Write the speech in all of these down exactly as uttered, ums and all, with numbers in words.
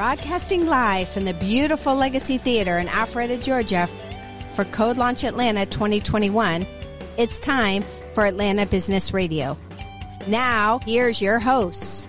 Broadcasting live from the beautiful Legacy Theater in Alpharetta, Georgia for Code Launch Atlanta twenty twenty-one, it's time for Atlanta Business Radio. Now, here's your hosts.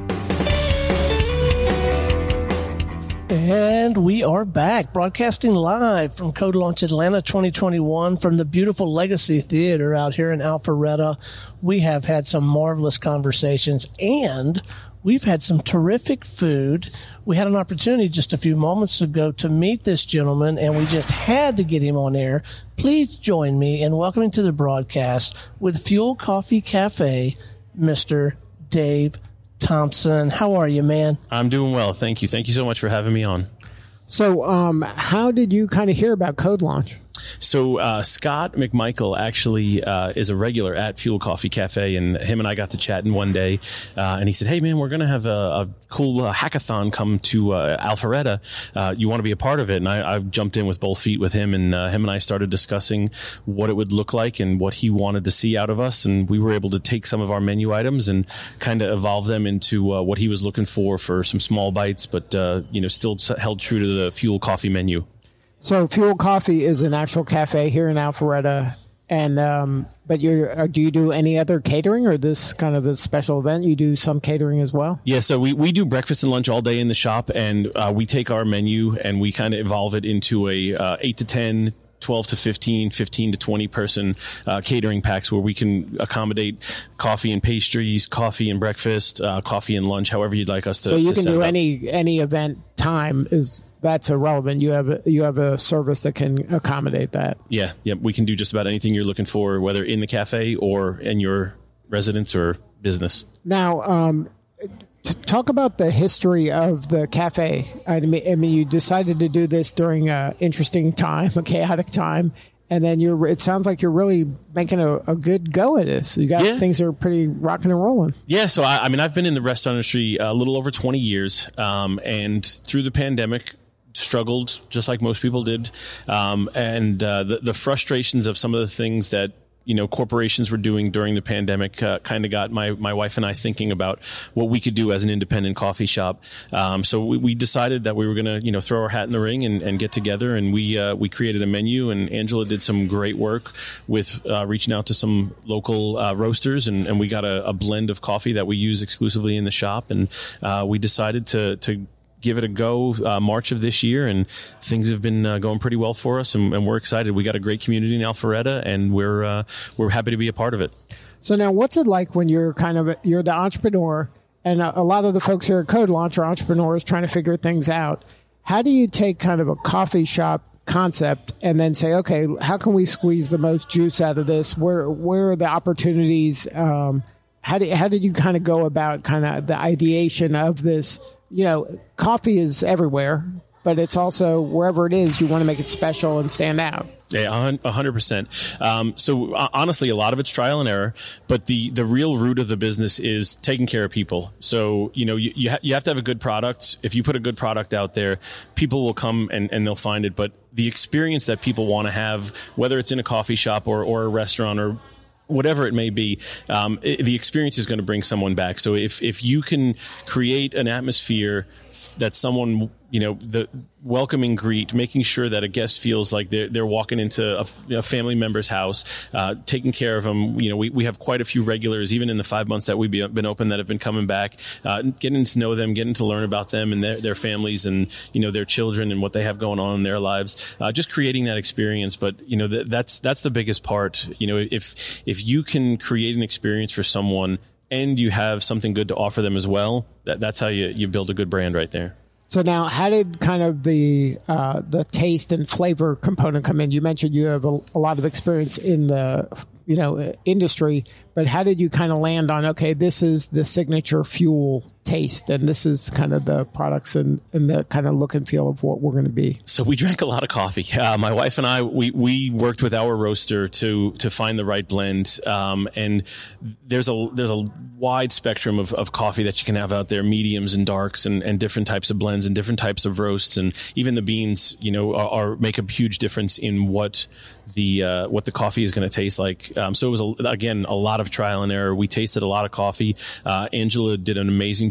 And we are back, broadcasting live from Code Launch Atlanta twenty twenty-one from the beautiful Legacy Theater out here in Alpharetta. We have had some marvelous conversations, and we've had some terrific food. We had an opportunity just a few moments ago to meet this gentleman, and we just had to get him on air. Please join me in welcoming to the broadcast with Fuel Coffee Cafe, Mister Dave Thompson. How are you, man? I'm doing well. Thank you. Thank you so much for having me on. So um, how did you kind of hear about Code Launch? So uh, Scott McMichael actually uh, is a regular at Fuel Coffee Cafe, and him and I got to chatting one day, uh, and he said, hey, man, we're going to have a, a cool uh, hackathon come to uh, Alpharetta. Uh, you want to be a part of it? And I, I jumped in with both feet with him, and uh, him and I started discussing what it would look like and what he wanted to see out of us, and we were able to take some of our menu items and kind of evolve them into uh, what he was looking for for some small bites, but uh, you know, still held true to the Fuel Coffee menu. So Fuel Coffee is an actual cafe here in Alpharetta, and um, but you do you do any other catering, or this kind of a special event? You do some catering as well? Yeah, so we, we do breakfast and lunch all day in the shop, and uh, we take our menu and we kind of evolve it into a uh, eight to ten, twelve to fifteen, fifteen to twenty person uh, catering packs where we can accommodate coffee and pastries, coffee and breakfast, uh, coffee and lunch, however you'd like us to. So you to can set do it up. any any event time is. That's irrelevant. You have a, you have a service that can accommodate that. Yeah, yeah, we can do just about anything you're looking for, whether in the cafe or in your residence or business. Now, um, t- talk about the history of the cafe. I mean, I mean, you decided to do this during an interesting time, a chaotic time, and then you're. It sounds like you're really making a, a good go at this. You got yeah. things are pretty rocking and rolling. Yeah, so I, I mean, I've been in the restaurant industry a little over twenty years, um, and through the pandemic, struggled just like most people did, um, and uh, the, the frustrations of some of the things that you know corporations were doing during the pandemic uh, kind of got my my wife and I thinking about what we could do as an independent coffee shop. Um, so we, we decided that we were going to you know throw our hat in the ring and, and get together, and we uh, we created a menu. And Angela did some great work with uh, reaching out to some local uh, roasters, and, and we got a, a blend of coffee that we use exclusively in the shop. And uh, we decided to to. give it a go uh, March of this year, and things have been uh, going pretty well for us, and, and we're excited. We got a great community in Alpharetta, and we're uh, we're happy to be a part of it. So now, what's it like when you're kind of you're the entrepreneur, and a, a lot of the folks here at Code Launch are entrepreneurs trying to figure things out? How do you take kind of a coffee shop concept and then say, okay, how can we squeeze the most juice out of this? Where where are the opportunities? Um, how did how did you kind of go about kind of the ideation of this? You know, coffee is everywhere, but it's also wherever it is, you want to make it special and stand out. Yeah, a hundred percent. Um, so uh, honestly, a lot of it's trial and error, but the, the real root of the business is taking care of people. So, you know, you, you, ha- you have to have a good product. If you put a good product out there, people will come and, and they'll find it. But the experience that people want to have, whether it's in a coffee shop or, or a restaurant or whatever it may be, um, it, the experience is going to bring someone back. So if, if you can create an atmosphere that someone, you know, the welcoming greet, making sure that a guest feels like they're, they're walking into a, a family member's house, uh, taking care of them. You know, we, we have quite a few regulars, even in the five months that we've been open, that have been coming back, uh, getting to know them, getting to learn about them and their, their families and, you know, their children and what they have going on in their lives, uh, just creating that experience. But, you know, th- that's, that's the biggest part. You know, if, if you can create an experience for someone and you have something good to offer them as well, that, that's how you, you build a good brand right there. So now, how did kind of the uh, the taste and flavor component come in? You mentioned you have a, a lot of experience in the you know industry, but how did you kind of land on, okay, this is the signature Fuel taste, and this is kind of the products and, and the kind of look and feel of what we're going to be? So we drank a lot of coffee. Uh, my wife and I, we, we worked with our roaster to to find the right blend. Um, and there's a there's a wide spectrum of, of coffee that you can have out there, mediums and darks and, and different types of blends and different types of roasts. And even the beans, you know, are, are make a huge difference in what the uh, what the coffee is going to taste like. Um, so it was, a, again, a lot of trial and error. We tasted a lot of coffee. Uh, Angela did an amazing job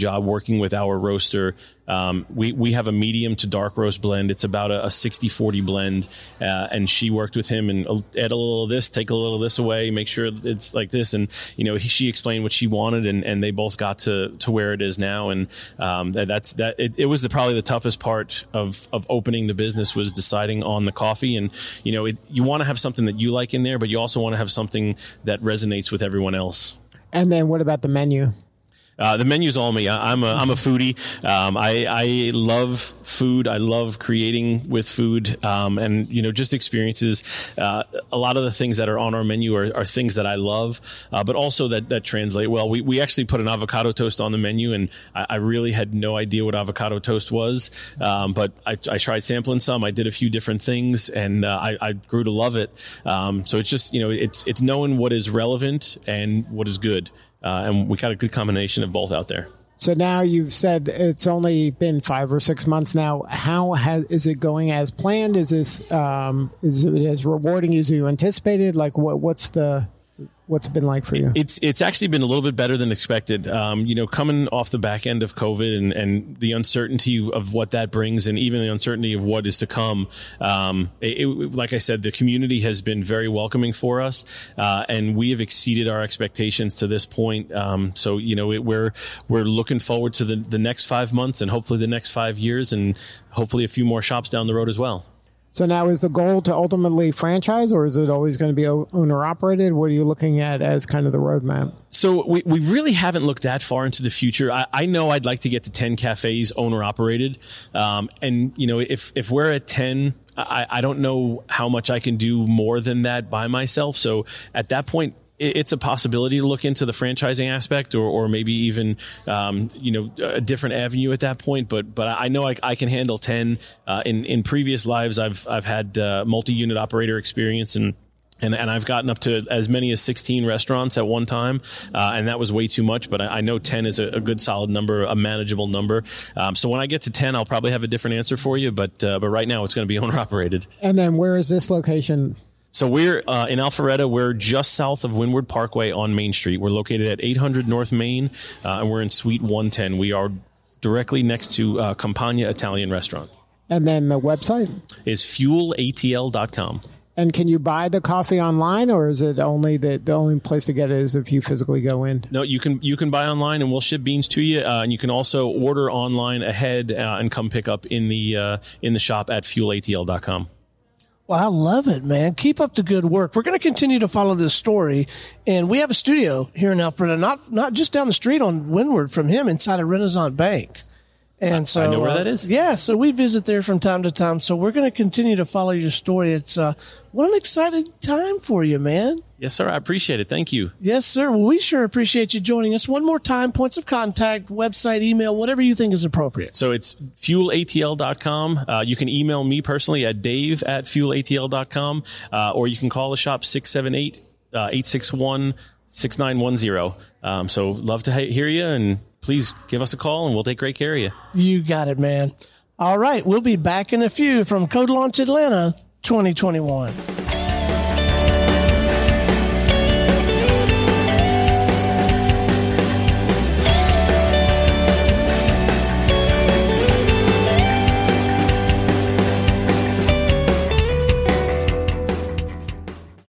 job working with our roaster. Um, we, we have a medium to dark roast blend. It's about a, a sixty forty blend. Uh, and she worked with him and add a little of this, take a little of this away, make sure it's like this. And, you know, he, she explained what she wanted, and, and they both got to, to where it is now. And um, that's that. It, it was the, probably the toughest part of, of opening the business, was deciding on the coffee. And, you know, it, you want to have something that you like in there, but you also want to have something that resonates with everyone else. And then what about the menu? Uh, the menu's all me. I, I'm a I'm a foodie. Um, I I love food. I love creating with food. Um, and you know, just experiences. Uh, a lot of the things that are on our menu are, are things that I love, uh, but also that that translate well. We we actually put an avocado toast on the menu, and I, I really had no idea what avocado toast was. Um, but I, I tried sampling some. I did a few different things, and uh, I, I grew to love it. Um, so it's just, you know, it's it's knowing what is relevant and what is good. Uh, and we got a good combination of both out there. So now you've said it's only been five or six months now. How has, is it going as planned? Is this um, is it as rewarding as you anticipated? Like what what's the what's it been like for you? It's it's actually been a little bit better than expected. Um, you know, coming off the back end of COVID and, and the uncertainty of what that brings, and even the uncertainty of what is to come. Um, it, it, like I said, the community has been very welcoming for us, uh, and we have exceeded our expectations to this point. Um, so, you know, it, we're we're looking forward to the, the next five months and hopefully the next five years and hopefully a few more shops down the road as well. So now is the goal to ultimately franchise, or is it always going to be owner operated? What are you looking at as kind of the roadmap? So we, we really haven't looked that far into the future. I, I know I'd like to get to ten cafes owner operated. Um, and, you know, if, if we're at ten, I, I don't know how much I can do more than that by myself. So at that point, it's a possibility to look into the franchising aspect, or, or maybe even, um, you know, a different avenue at that point. But, but I know I, I can handle ten. Uh, in, in previous lives, I've, I've had, uh, multi-unit operator experience, and, and, and I've gotten up to as many as sixteen restaurants at one time. Uh, and that was way too much, but I, I know ten is a, a good solid number, a manageable number. Um, so when I get to ten, I'll probably have a different answer for you, but, uh, but right now it's going to be owner operated. And then where is this location? So we're uh, in Alpharetta. We're just south of Windward Parkway on Main Street. We're located at eight hundred North Main, uh, and we're in Suite one ten. We are directly next to uh, Campagna Italian Restaurant. And then the website is fuel A T L dot com. And can you buy the coffee online, or is it only the, the only place to get it is if you physically go in? No, you can you can buy online, and we'll ship beans to you. Uh, and you can also order online ahead uh, and come pick up in the uh, in the shop at fuel A T L dot com. Well, I love it, man. Keep up the good work. We're going to continue to follow this story, and we have a studio here in Alpharetta, not not just down the street on Windward from him, inside of Renaissance Bank. And so I know where uh, that is. Yeah, so we visit there from time to time. So we're going to continue to follow your story. It's uh, what an exciting time for you, man. Yes, sir. I appreciate it. Thank you. Yes, sir. Well, we sure appreciate you joining us. One more time, points of contact, website, email, whatever you think is appropriate. So it's fuel A T L dot com. Uh, you can email me personally at dave at fuel A T L dot com, uh, or you can call the shop six seven eight, eight six one, six nine one zero. Um, so love to ha- hear you, and please give us a call, and we'll take great care of you. You got it, man. All right. We'll be back in a few from Code Launch Atlanta twenty twenty-one.